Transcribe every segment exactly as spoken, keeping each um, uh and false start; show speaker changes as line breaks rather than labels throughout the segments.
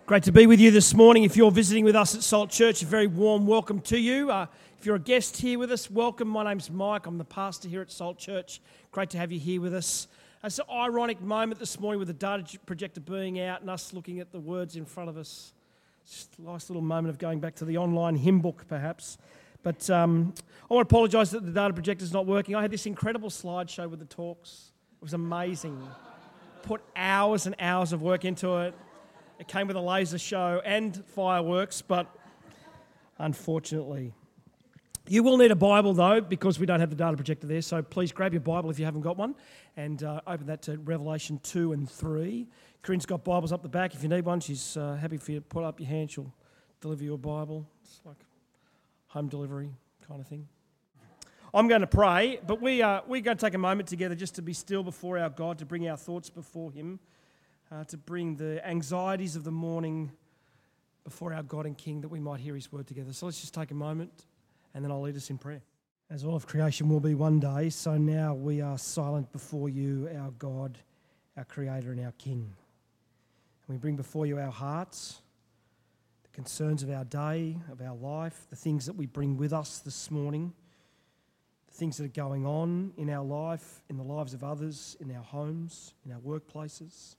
Great to be with you this morning. If you're visiting with us at Salt Church, a very warm welcome to you. Uh, if you're a guest here with us, welcome. My name's Mike. I'm the pastor here at Salt Church. Great to have you here with us. It's an ironic moment this morning with the data projector being out and us looking at the words in front of us. It's just a nice little moment of going back to the online hymn book, perhaps. But um, I want to apologise that the data projector's not working. I had this incredible slideshow with the talks. It was amazing. Put hours and hours of work into it. It came with a laser show and fireworks, but unfortunately. You will need a Bible, though, because we don't have the data projector there, so please grab your Bible if you haven't got one and uh, open that to Revelation two and three. Corinne's got Bibles up the back. If you need one, she's uh, happy for you to put up your hand. She'll deliver you a Bible. It's like home delivery kind of thing. I'm going to pray, but we are, we're going to take a moment together just to be still before our God, to bring our thoughts before Him. Uh, to bring the anxieties of the morning before our God and King, that we might hear His word together. So let's just take a moment and then I'll lead us in prayer. As all of creation will be one day, so now we are silent before you, our God, our Creator and our King. And we bring before you our hearts, the concerns of our day, of our life, the things that we bring with us this morning, the things that are going on in our life, in the lives of others, in our homes, in our workplaces.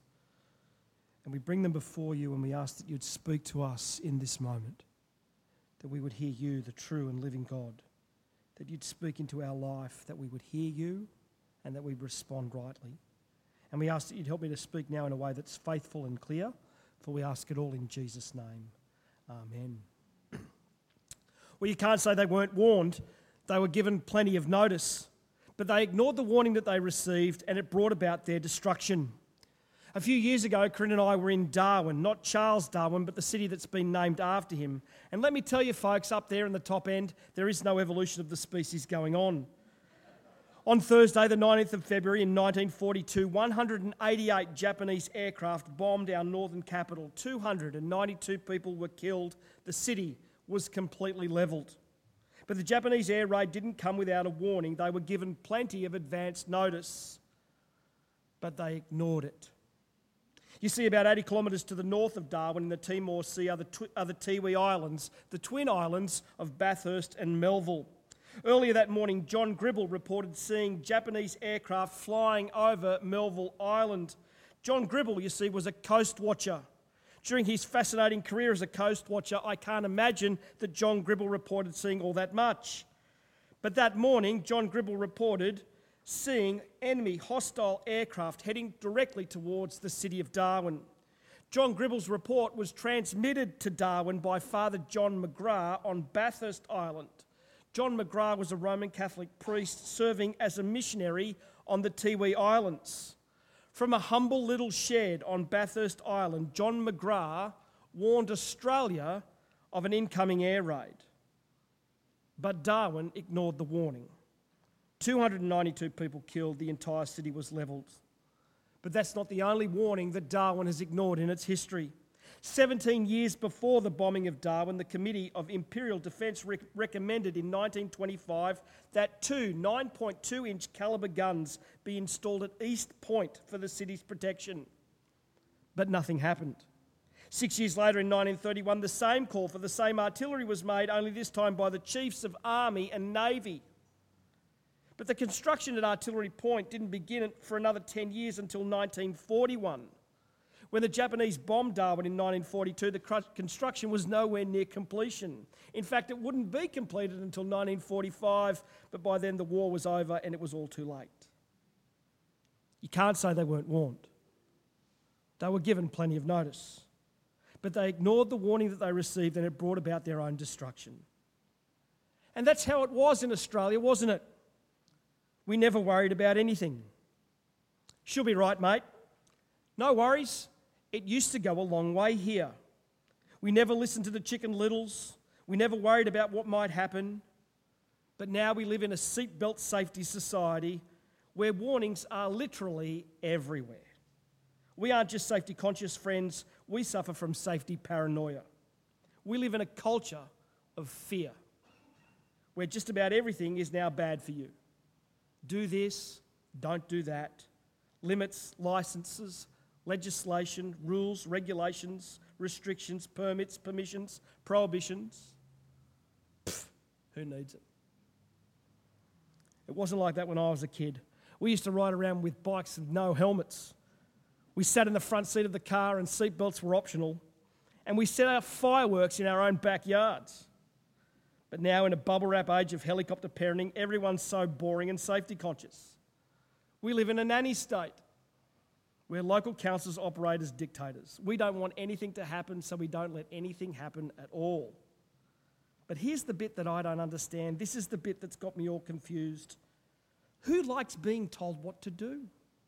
And we bring them before you and we ask that you'd speak to us in this moment, that we would hear you, the true and living God, that you'd speak into our life, that we would hear you and that we'd respond rightly. And we ask that you'd help me to speak now in a way that's faithful and clear, for we ask it all in Jesus' name. Amen. Well, you can't say they weren't warned. They were given plenty of notice, but they ignored the warning that they received and it brought about their destruction. A few years ago, Corinne and I were in Darwin, not Charles Darwin, but the city that's been named after him. And let me tell you, folks, up there in the top end, there is no evolution of the species going on. On Thursday, the nineteenth of February in nineteen forty-two, one hundred eighty-eight Japanese aircraft bombed our northern capital. two hundred ninety-two people were killed. The city was completely levelled. But the Japanese air raid didn't come without a warning. They were given plenty of advance notice, but they ignored it. You see, about eighty kilometres to the north of Darwin in the Timor Sea are the, twi- are the Tiwi Islands, the twin islands of Bathurst and Melville. Earlier that morning, John Gribble reported seeing Japanese aircraft flying over Melville Island. John Gribble, you see, was a coast watcher. During his fascinating career as a coast watcher, I can't imagine that John Gribble reported seeing all that much. But that morning, John Gribble reported seeing enemy hostile aircraft heading directly towards the city of Darwin. John Gribble's report was transmitted to Darwin by Father John McGrath on Bathurst Island. John McGrath was a Roman Catholic priest serving as a missionary on the Tiwi Islands. From a humble little shed on Bathurst Island, John McGrath warned Australia of an incoming air raid. But Darwin ignored the warning. two hundred ninety-two people killed, the entire city was levelled. But that's not the only warning that Darwin has ignored in its history. seventeen years before the bombing of Darwin, the Committee of Imperial Defence rec- recommended in nineteen twenty-five that two nine point two inch calibre guns be installed at East Point for the city's protection. But nothing happened. Six years later, in nineteen thirty-one, the same call for the same artillery was made, only this time by the chiefs of Army and Navy. But the construction at Artillery Point didn't begin for another ten years until nineteen forty-one. When the Japanese bombed Darwin in nineteen forty-two, the construction was nowhere near completion. In fact, it wouldn't be completed until nineteen forty-five, but by then the war was over and it was all too late. You can't say they weren't warned. They were given plenty of notice. But they ignored the warning that they received and it brought about their own destruction. And that's how it was in Australia, wasn't it? We never worried about anything. She'll be right, mate. No worries. It used to go a long way here. We never listened to the Chicken Littles. We never worried about what might happen. But now we live in a seatbelt safety society where warnings are literally everywhere. We aren't just safety conscious, friends. We suffer from safety paranoia. We live in a culture of fear where just about everything is now bad for you. Do this, don't do that. Limits, licenses, legislation, rules, regulations, restrictions, permits, permissions, prohibitions. Pfft, who needs it? It wasn't like that when I was a kid. We used to ride around with bikes with no helmets. We sat in the front seat of the car and seatbelts were optional. And we set out fireworks in our own backyards. But now in a bubble wrap age of helicopter parenting, everyone's so boring and safety conscious. We live in a nanny state where local councils operate as dictators. We don't want anything to happen, so we don't let anything happen at all. But here's the bit that I don't understand. This is the bit that's got me all confused. Who likes being told what to do?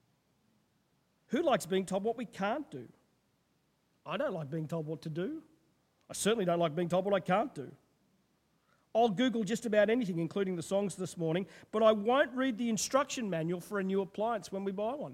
Who likes being told what we can't do? I don't like being told what to do. I certainly don't like being told what I can't do. I'll Google just about anything, including the songs this morning, but I won't read the instruction manual for a new appliance when we buy one.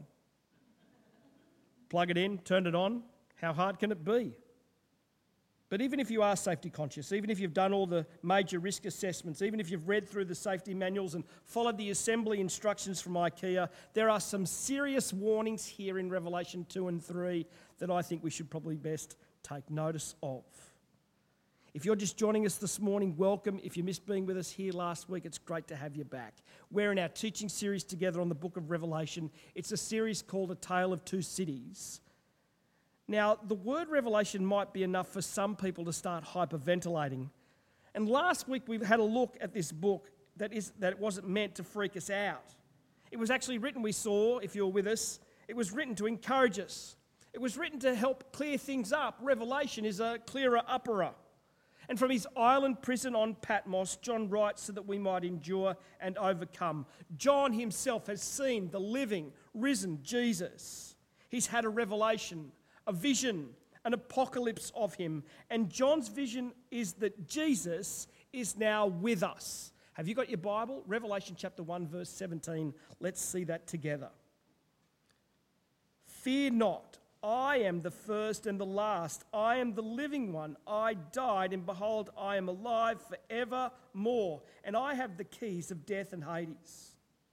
Plug it in, turn it on. How hard can it be? But even if you are safety conscious, even if you've done all the major risk assessments, even if you've read through the safety manuals and followed the assembly instructions from IKEA, there are some serious warnings here in Revelation two and three that I think we should probably best take notice of. If you're just joining us this morning, welcome. If you missed being with us here last week, it's great to have you back. We're in our teaching series together on the book of Revelation. It's a series called A Tale of Two Cities. Now, the word revelation might be enough for some people to start hyperventilating. And last week we had a look at this book that is that it wasn't meant to freak us out. It was actually written, we saw, if you were with us, it was written to encourage us. It was written to help clear things up. Revelation is a clearer upperer. And from his island prison on Patmos, John writes so that we might endure and overcome. John himself has seen the living, risen Jesus. He's had a revelation, a vision, an apocalypse of him. And John's vision is that Jesus is now with us. Have you got your Bible? Revelation chapter one, verse seventeen. Let's see that together. Fear not, I am the first and the last. I am the living one. I died, and behold, I am alive forevermore, and I have the keys of death and Hades.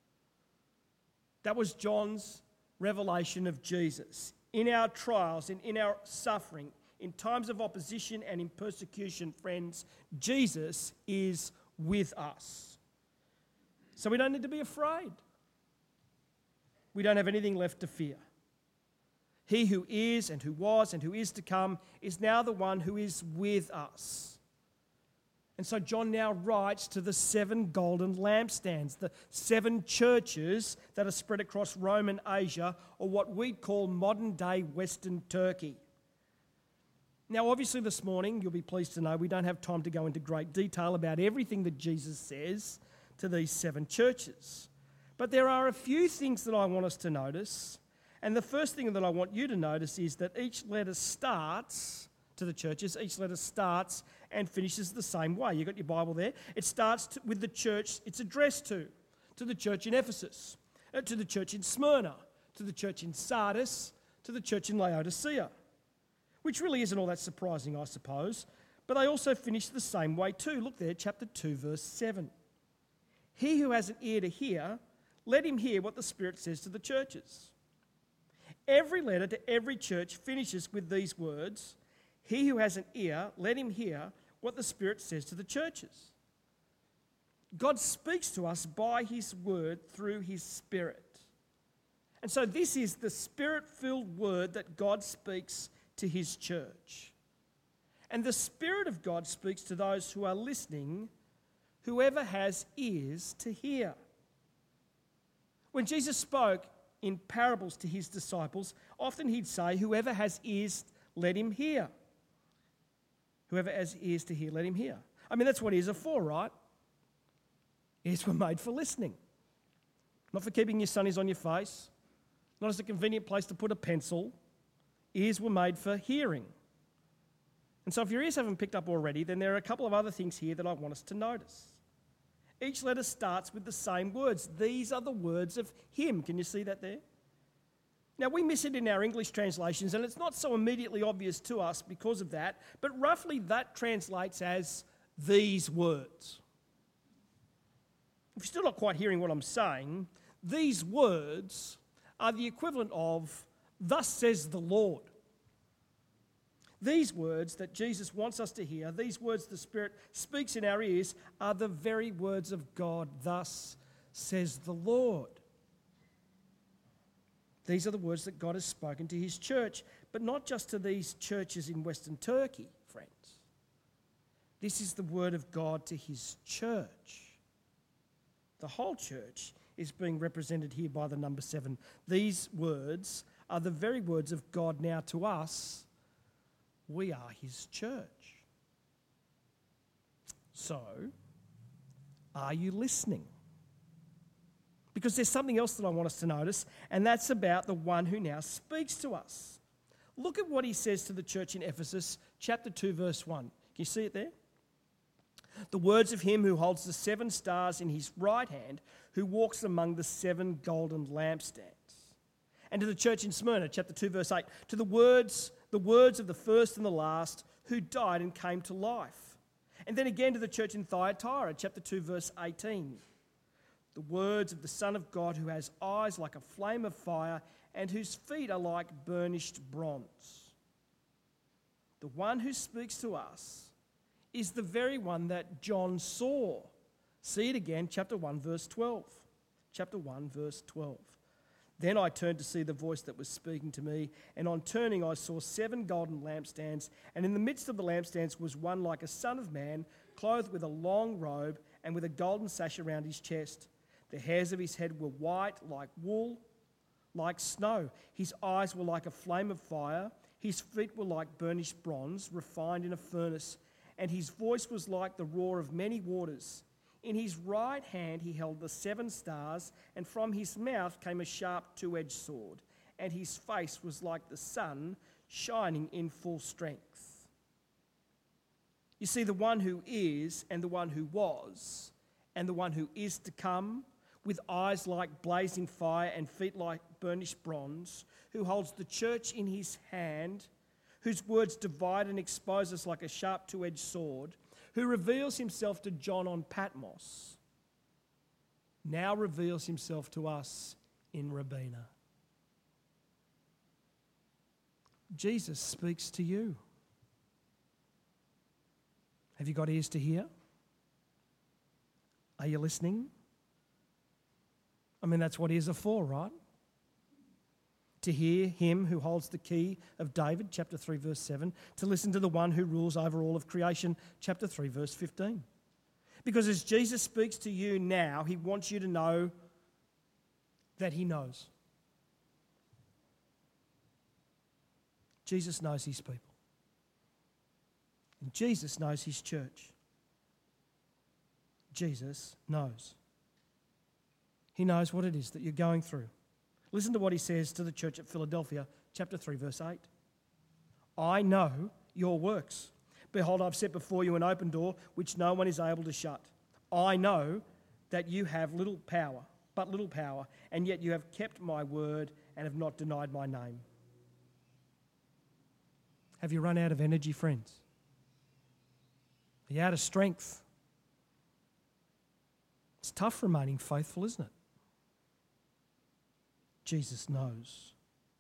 That was John's revelation of Jesus. In our trials and in our suffering, in times of opposition and in persecution, friends, Jesus is with us. So we don't need to be afraid. We don't have anything left to fear. He who is and who was and who is to come is now the one who is with us. And so John now writes to the seven golden lampstands, the seven churches that are spread across Roman Asia, or what we'd call modern-day Western Turkey. Now, obviously this morning, you'll be pleased to know we don't have time to go into great detail about everything that Jesus says to these seven churches. But there are a few things that I want us to notice. And the first thing that I want you to notice is that each letter starts, to the churches, each letter starts and finishes the same way. You've got your Bible there. It starts to, with the church it's addressed to, to the church in Ephesus, uh, to the church in Smyrna, to the church in Sardis, to the church in Laodicea, which really isn't all that surprising, I suppose. But they also finish the same way too. Look there, chapter two, verse seven. He who has an ear to hear, let him hear what the Spirit says to the churches. Every letter to every church finishes with these words, he who has an ear, let him hear what the Spirit says to the churches. God speaks to us by his word through his Spirit. And so this is the Spirit-filled word that God speaks to his church. And the Spirit of God speaks to those who are listening, whoever has ears to hear. When Jesus spoke in parables to his disciples, often he'd say, whoever has ears, let him hear. Whoever has ears to hear, let him hear. I mean, that's what ears are for, right? Ears were made for listening. Not for keeping your sunnies on your face, not as a convenient place to put a pencil. Ears were made for hearing. And so if your ears haven't picked up already, then there are a couple of other things here that I want us to notice. Each letter starts with the same words. These are the words of him. Can you see that there? Now, we miss it in our English translations, and it's not so immediately obvious to us because of that, but roughly that translates as these words. If you're still not quite hearing what I'm saying, these words are the equivalent of, thus says the Lord. These words that Jesus wants us to hear, these words the Spirit speaks in our ears, are the very words of God. Thus says the Lord. These are the words that God has spoken to his church, but not just to these churches in Western Turkey, friends. This is the word of God to his church. The whole church is being represented here by the number seven. These words are the very words of God now to us. We are his church. So, are you listening? Because there's something else that I want us to notice, and that's about the one who now speaks to us. Look at what he says to the church in Ephesus, chapter two, verse one. Can you see it there? The words of him who holds the seven stars in his right hand, who walks among the seven golden lampstands. And to the church in Smyrna, chapter two, verse eight, to the words, the words of the first and the last, who died and came to life. And then again to the church in Thyatira, chapter two, verse eighteen. The words of the Son of God, who has eyes like a flame of fire and whose feet are like burnished bronze. The one who speaks to us is the very one that John saw. See it again, chapter one, verse twelve. Chapter one, verse twelve. Then I turned to see the voice that was speaking to me, and on turning I saw seven golden lampstands, and in the midst of the lampstands was one like a son of man, clothed with a long robe and with a golden sash around his chest. The hairs of his head were white like wool, like snow. His eyes were like a flame of fire. His feet were like burnished bronze, refined in a furnace. And his voice was like the roar of many waters. In his right hand he held the seven stars, and from his mouth came a sharp two-edged sword. And his face was like the sun, shining in full strength. You see, the one who is, and the one who was, and the one who is to come, with eyes like blazing fire and feet like burnished bronze, who holds the church in his hand, whose words divide and expose us like a sharp two-edged sword, who reveals himself to John on Patmos, now reveals himself to us in Rabina. Jesus speaks to you. Have you got ears to hear? Are you listening? I mean, that's what ears are for, right? To hear him who holds the key of David, chapter three, verse seven, to listen to the one who rules over all of creation, chapter three, verse fifteen. Because as Jesus speaks to you now, he wants you to know that he knows. Jesus knows his people. And Jesus knows his church. Jesus knows. He knows what it is that you're going through. Listen to what he says to the church at Philadelphia, chapter three, verse eight. I know your works. Behold, I've set before you an open door which no one is able to shut. I know that you have little power, but little power, and yet you have kept my word and have not denied my name. Have you run out of energy, friends? Are you out of strength? It's tough remaining faithful, isn't it? Jesus knows.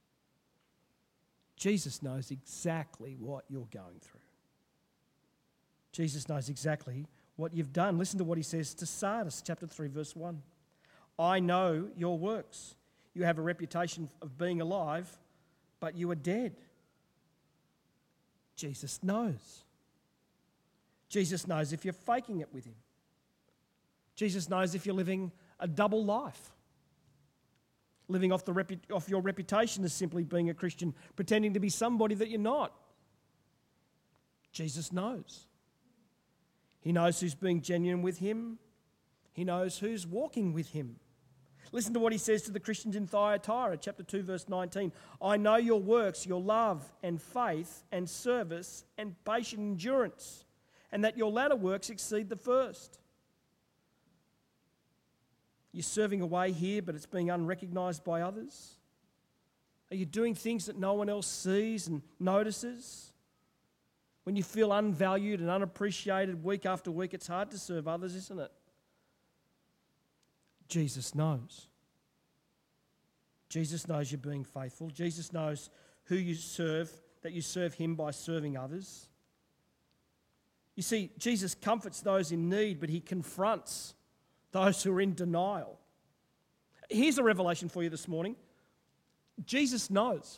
Jesus knows exactly what you're going through. Jesus knows exactly what you've done. Listen to what he says to Sardis, chapter three, verse one. I know your works. You have a reputation of being alive, but you are dead. Jesus knows. Jesus knows if you're faking it with him. Jesus knows if you're living a double life. Living off, the repu- off your reputation as simply being a Christian, pretending to be somebody that you're not. Jesus knows. He knows who's being genuine with him. He knows who's walking with him. Listen to what he says to the Christians in Thyatira, chapter two, verse nineteen. I know your works, your love and faith and service and patient endurance, and that your latter works exceed the first. You're serving away here, but it's being unrecognised by others? Are you doing things that no one else sees and notices? When you feel unvalued and unappreciated week after week, it's hard to serve others, isn't it? Jesus knows. Jesus knows you're being faithful. Jesus knows who you serve that you serve him by serving others. You see, Jesus comforts those in need, but he confronts those who are in denial. Here's a revelation for you this morning. Jesus knows.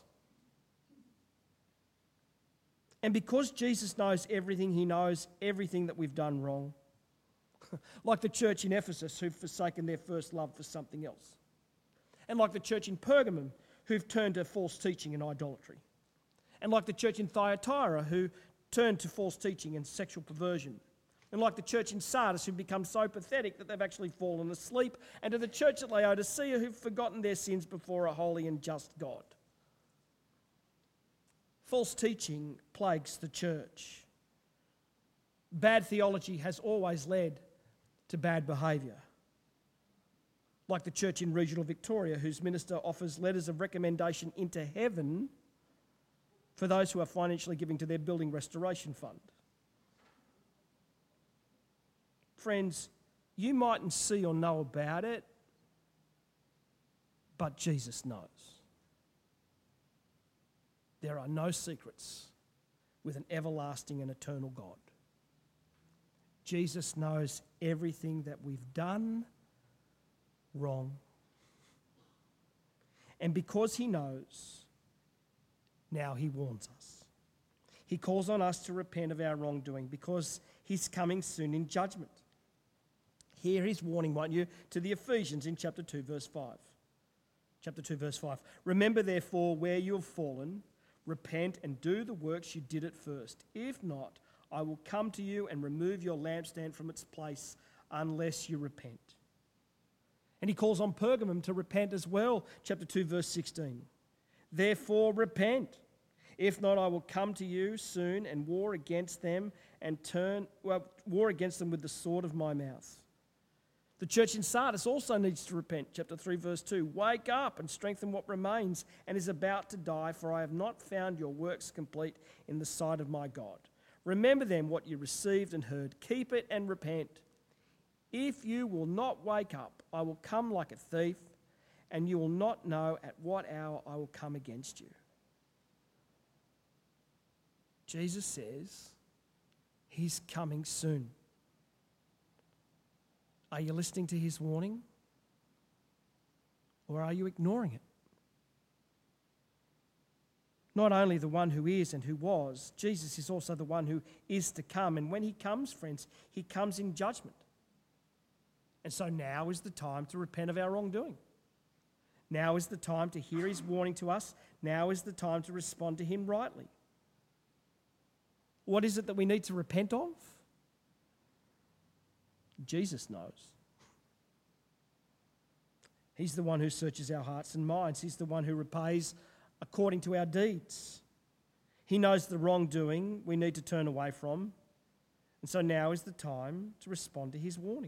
And because Jesus knows everything, he knows everything that we've done wrong. Like the church in Ephesus who've forsaken their first love for something else. And like the church in Pergamum who've turned to false teaching and idolatry. And like the church in Thyatira who turned to false teaching and sexual perversion. And like the church in Sardis who've become so pathetic that they've actually fallen asleep. And to the church at Laodicea who've forgotten their sins before a holy and just God. False teaching plagues the church. Bad theology has always led to bad behaviour. Like the church in regional Victoria, whose minister offers letters of recommendation into heaven for those who are financially giving to their building restoration fund. Friends, you mightn't see or know about it, but Jesus knows. There are no secrets with an everlasting and eternal God. Jesus knows everything that we've done wrong. And because he knows, now he warns us. He calls on us to repent of our wrongdoing because he's coming soon in judgment. Hear his warning, won't you, to the Ephesians in chapter two, verse five. Chapter two, verse five. Remember, therefore, where you have fallen, repent and do the works you did at first. If not, I will come to you and remove your lampstand from its place unless you repent. And he calls on Pergamum to repent as well. Chapter two, verse sixteen. Therefore, repent. If not, I will come to you soon and war against them and turn well, war against them with the sword of my mouth. The church in Sardis also needs to repent. Chapter three, verse two. Wake up and strengthen what remains and is about to die, for I have not found your works complete in the sight of my God. Remember then what you received and heard. Keep it and repent. If you will not wake up, I will come like a thief, and you will not know at what hour I will come against you. Jesus says he's coming soon. Are you listening to his warning? Or are you ignoring it? Not only the one who is and who was, Jesus is also the one who is to come. And when he comes, friends, he comes in judgment. And so now is the time to repent of our wrongdoing. Now is the time to hear his warning to us. Now is the time to respond to him rightly. What is it that we need to repent of? Jesus knows. He's the one who searches our hearts and minds. He's the one who repays according to our deeds. He knows the wrongdoing we need to turn away from. And so now is the time to respond to his warning.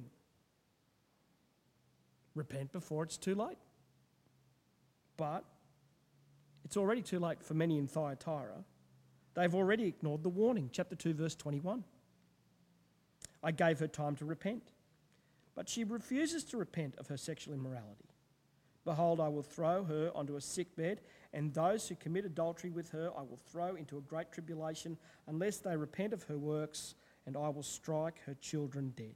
Repent before it's too late. But it's already too late for many in Thyatira. They've already ignored the warning. Chapter two, verse twenty-one. I gave her time to repent, but she refuses to repent of her sexual immorality. Behold, I will throw her onto a sickbed, and those who commit adultery with her I will throw into a great tribulation, unless they repent of her works, and I will strike her children dead.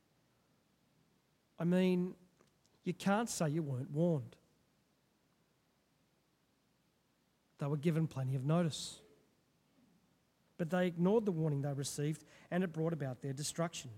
I mean, you can't say you weren't warned. They were given plenty of notice. But they ignored the warning they received, and it brought about their destruction.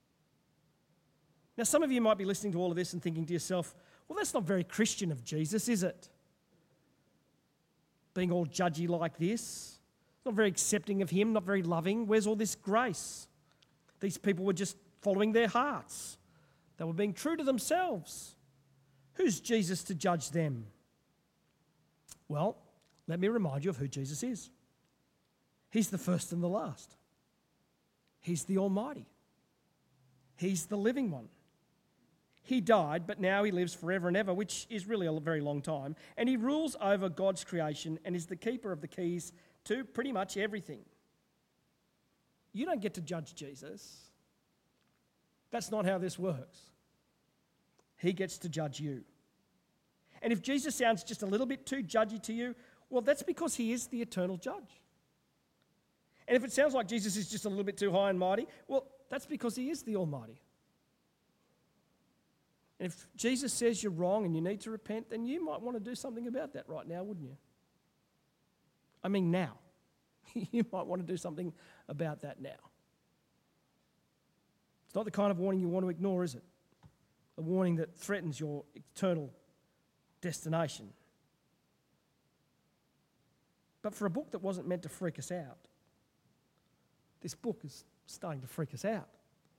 Now, some of you might be listening to all of this and thinking to yourself, well, that's not very Christian of Jesus, is it? Being all judgy like this, not very accepting of him, not very loving. Where's all this grace? These people were just following their hearts. They were being true to themselves. Who's Jesus to judge them? Well, let me remind you of who Jesus is. He's the first and the last. He's the Almighty. He's the living one. He died, but now he lives forever and ever, which is really a very long time. And he rules over God's creation and is the keeper of the keys to pretty much everything. You don't get to judge Jesus. That's not how this works. He gets to judge you. And if Jesus sounds just a little bit too judgy to you, well, that's because he is the eternal judge. And if it sounds like Jesus is just a little bit too high and mighty, well, that's because he is the Almighty. And if Jesus says you're wrong and you need to repent, then you might want to do something about that right now, wouldn't you? I mean now. You might want to do something about that now. It's not the kind of warning you want to ignore, is it? A warning that threatens your eternal destination. But for a book that wasn't meant to freak us out, this book is starting to freak us out.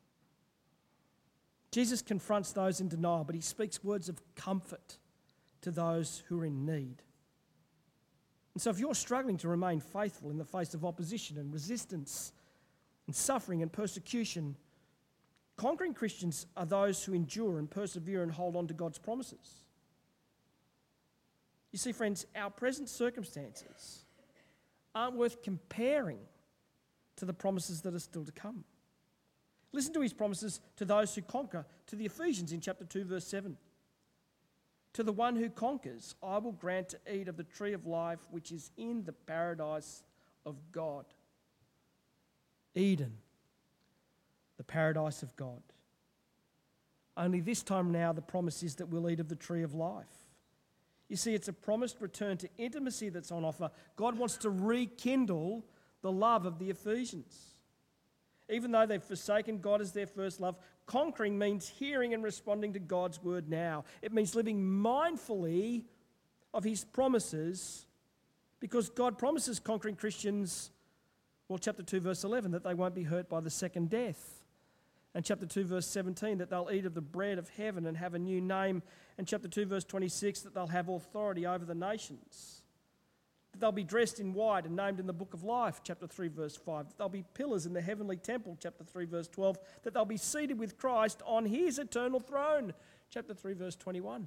Jesus confronts those in denial, but he speaks words of comfort to those who are in need. And so if you're struggling to remain faithful in the face of opposition and resistance and suffering and persecution, conquering Christians are those who endure and persevere and hold on to God's promises. You see, friends, our present circumstances aren't worth comparing to the promises that are still to come. Listen to his promises to those who conquer, to the Ephesians in chapter two, verse seven. To the one who conquers, I will grant to eat of the tree of life which is in the paradise of God. Eden, the paradise of God. Only this time now the promise is that we'll eat of the tree of life. You see, it's a promised return to intimacy that's on offer. God wants to rekindle the love of the Ephesians. Even though they've forsaken God as their first love, conquering means hearing and responding to God's word now. It means living mindfully of his promises, because God promises conquering Christians, well, chapter two, verse eleven, that they won't be hurt by the second death. And chapter two, verse seventeen, that they'll eat of the bread of heaven and have a new name. And chapter two, verse twenty-six, that they'll have authority over the nations. That they'll be dressed in white and named in the book of life, chapter three, verse five. That they'll be pillars in the heavenly temple, chapter three, verse twelve. That they'll be seated with Christ on his eternal throne, chapter three, verse twenty-one.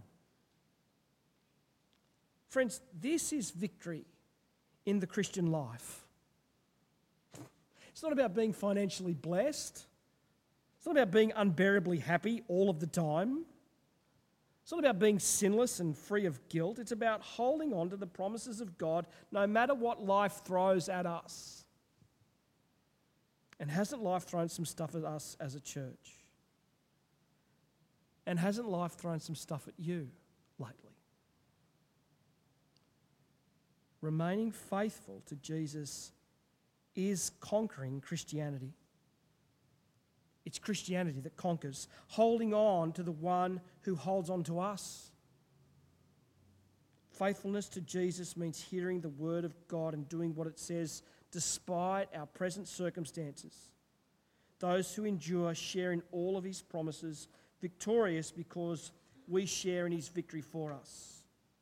Friends, this is victory in the Christian life. It's not about being financially blessed. It's not about being unbearably happy all of the time. It's not about being sinless and free of guilt. It's about holding on to the promises of God no matter what life throws at us. And hasn't life thrown some stuff at us as a church? And hasn't life thrown some stuff at you lately? Remaining faithful to Jesus is conquering Christianity. It's Christianity that conquers, holding on to the one who holds on to us. Faithfulness to Jesus means hearing the word of God and doing what it says despite our present circumstances. Those who endure share in all of his promises, victorious because we share in his victory for us.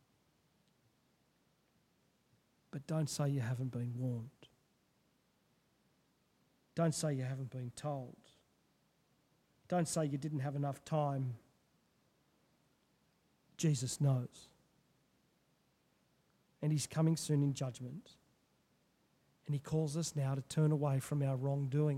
But don't say you haven't been warned. Don't say you haven't been told. Don't say you didn't have enough time. Jesus knows. And he's coming soon in judgment. And he calls us now to turn away from our wrongdoing.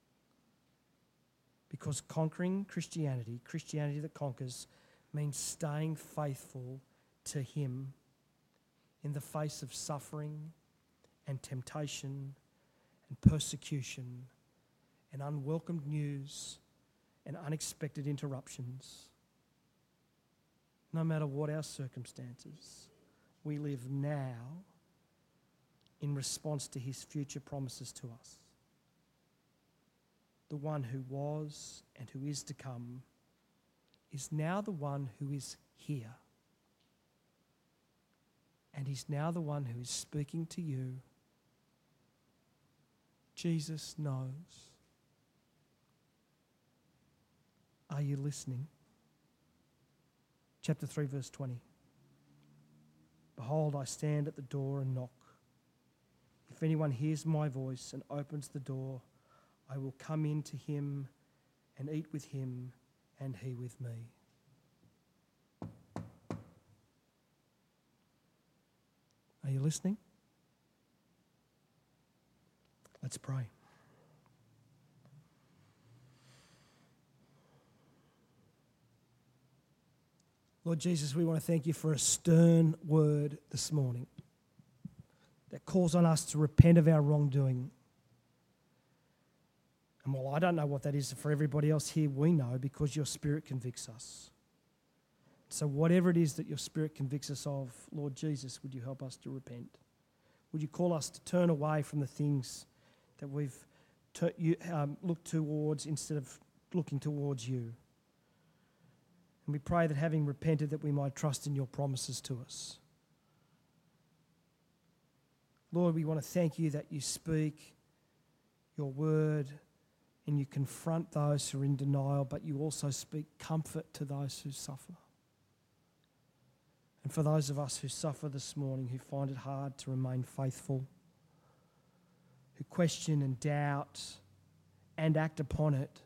Because conquering Christianity, Christianity that conquers, means staying faithful to him in the face of suffering and temptation and persecution and unwelcomed news and unexpected interruptions. No matter what our circumstances, we live now in response to his future promises to us. The one who was and who is to come is now the one who is here. And he's now the one who is speaking to you. Jesus knows. Are you listening? Chapter three, verse twenty. Behold, I stand at the door and knock. If anyone hears my voice and opens the door, I will come in to him and eat with him and he with me. Are you listening? Let's pray. Lord Jesus, we want to thank you for a stern word this morning that calls on us to repent of our wrongdoing, And while I don't know what that is for everybody else here, we know because your Spirit convicts us. So whatever it is that your Spirit convicts us of, Lord Jesus, would you help us to repent? Would you call us to turn away from the things that we've ter- you, um, looked towards instead of looking towards you? And we pray that having repented that we might trust in your promises to us. Lord, we want to thank you that you speak your word and you confront those who are in denial, but you also speak comfort to those who suffer. And for those of us who suffer this morning, who find it hard to remain faithful, who question and doubt and act upon it,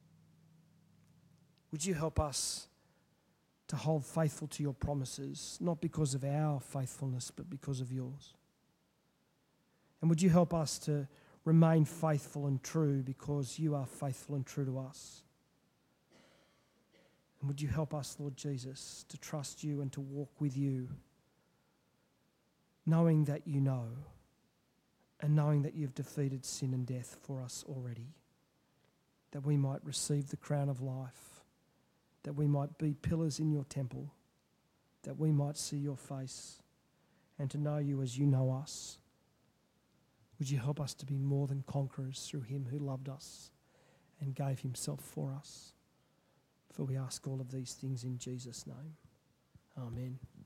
would you help us to hold faithful to your promises, not because of our faithfulness, but because of yours? And would you help us to remain faithful and true because you are faithful and true to us? And would you help us, Lord Jesus, to trust you and to walk with you, knowing that you know and knowing that you've defeated sin and death for us already, that we might receive the crown of life, that we might be pillars in your temple, that we might see your face and to know you as you know us. Would you help us to be more than conquerors through him who loved us and gave himself for us? For we ask all of these things in Jesus' name. Amen.